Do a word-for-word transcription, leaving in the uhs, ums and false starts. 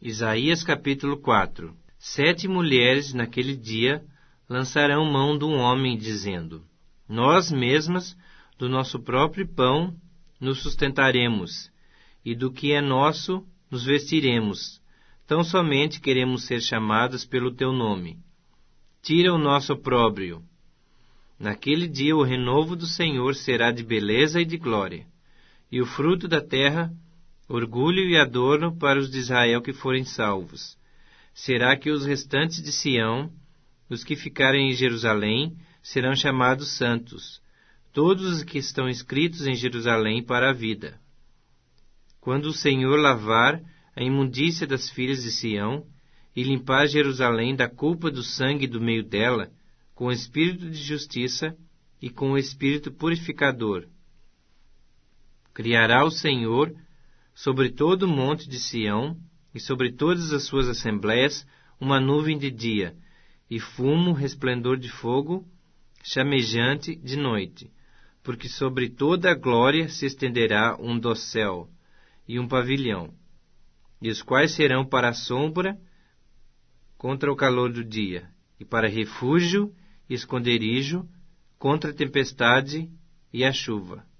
Isaías capítulo quatro. Sete mulheres naquele dia lançarão mão de um homem, dizendo: Nós mesmas, do nosso próprio pão, nos sustentaremos, e do que é nosso, nos vestiremos. Tão somente queremos ser chamadas pelo teu nome. Tira o nosso opróbrio. Naquele dia o renovo do Senhor será de beleza e de glória, e o fruto da terra, orgulho e adorno para os de Israel que forem salvos. Será que os restantes de Sião, os que ficarem em Jerusalém, serão chamados santos, todos os que estão inscritos em Jerusalém para a vida. Quando o Senhor lavar a imundícia das filhas de Sião e limpar Jerusalém da culpa do sangue do meio dela, com o espírito de justiça e com o espírito purificador, criará o Senhor sobre todo o monte de Sião e sobre todas as suas assembléias uma nuvem de dia, e fumo, resplendor de fogo, chamejante de noite, porque sobre toda a glória se estenderá um dossel e um pavilhão, e os quais serão para a sombra contra o calor do dia, e para refúgio e esconderijo contra a tempestade e a chuva.